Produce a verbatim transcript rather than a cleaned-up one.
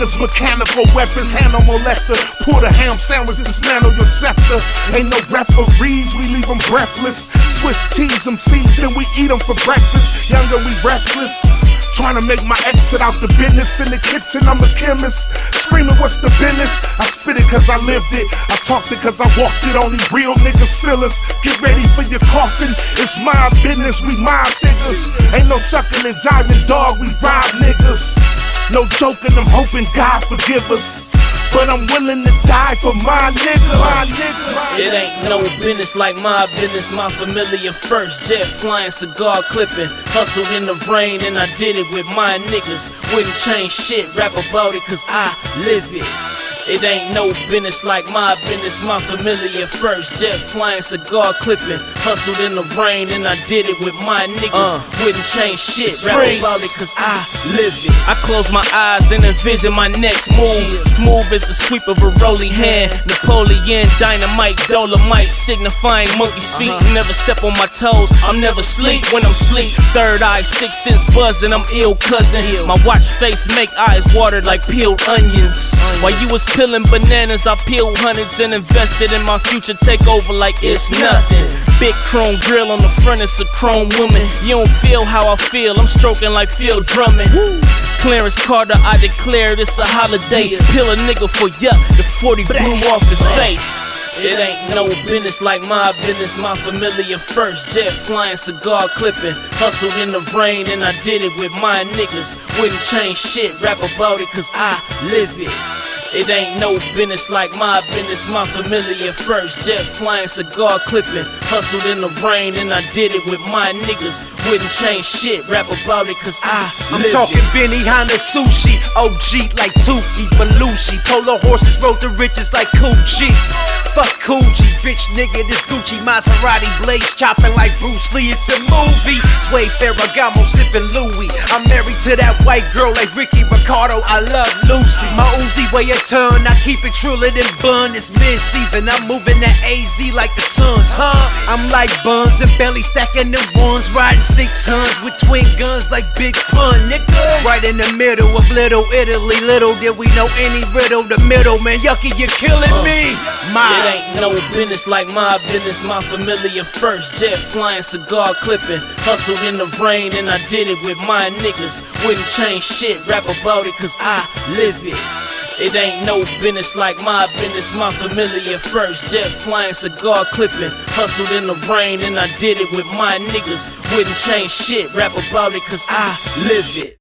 niggas, mechanical weapons, handle molester. Pour the ham sandwich, dismantle your scepter. Ain't no referees, we leave them breathless. Swiss cheese them seeds, then we eat them for breakfast. Younger, we restless. Trying to make my exit out the business. In the kitchen, I'm a chemist. Screaming, what's the business? I spit it cause I lived it. I talked it cause I walked it. Only real niggas feel us. Get ready for your coffin. It's my business, we my figures. Ain't no shucking and jiving, dog, we rob niggas. No joking, I'm hoping God forgive us. But I'm willing to die for my nigga, my nigga. It ain't no business like my business, my familiar first. Jet flying, cigar clipping, hustle in the rain, and I did it with my niggas. Wouldn't change shit, rap about it cause I live it. It ain't no business like my business, my familiar first. Jet flying, cigar clipping, hustled in the rain, and I did it with my niggas. Uh, Wouldn't change shit, rap about it cause I live it. I close my eyes and envision my next move. Smooth as the sweep of a rolling hand. Napoleon, dynamite, dolomite, signifying monkey's feet. Uh-huh. Never step on my toes, I'm never sleep when I'm sleep. Third eye, six sense buzzing, I'm ill cousin. My watch face make eyes watered like peeled onions. While you was peeling bananas, I peeled hundreds and invested in my future. Take over like it's nothing. Big chrome grill on the front, it's a chrome woman. You don't feel how I feel, I'm stroking like Phil Drummond. Clarence Carter, I declare this a holiday. Peel a nigga for yuck, the forty blew off his face. It ain't no business like my business, my familiar first. Jet flying, cigar clipping, hustled in the rain, and I did it with my niggas. Wouldn't change shit, rap about it cause I live it. It ain't no business like my business, my familiar first. Jet flying, cigar clipping, hustled in the rain, and I did it with my niggas. Wouldn't change shit, rap about it cause I I'm live talking it. Benihana sushi, O G like Tuki, Belushi. Polo horses rode the riches like Coochie. Fuck Coogee, bitch nigga, this Gucci Maserati blades chopping like Bruce Lee, it's a movie. Sway Ferragamo sipping Louis. I'm married to that white girl like Ricky Ricardo, I love Lucy. My Uzi weigh a ton, I keep it truer than bun. It's mid-season, I'm moving that A Z like the Suns, huh? I'm like Buns and Belly stacking the ones, riding six huns with twin guns like Big Pun, nigga. Right in the middle of Little Italy, little did we know any riddle. The middle, man, yucky, you're killing me. My It ain't no business like my business, my familiar first. Jet flying, cigar clipping, hustled in the rain, and I did it with my niggas. Wouldn't change shit, rap about it cause I live it. It ain't no business like my business, my familiar first. Jet flying, cigar clipping, hustled in the rain, and I did it with my niggas. Wouldn't change shit, rap about it cause I live it.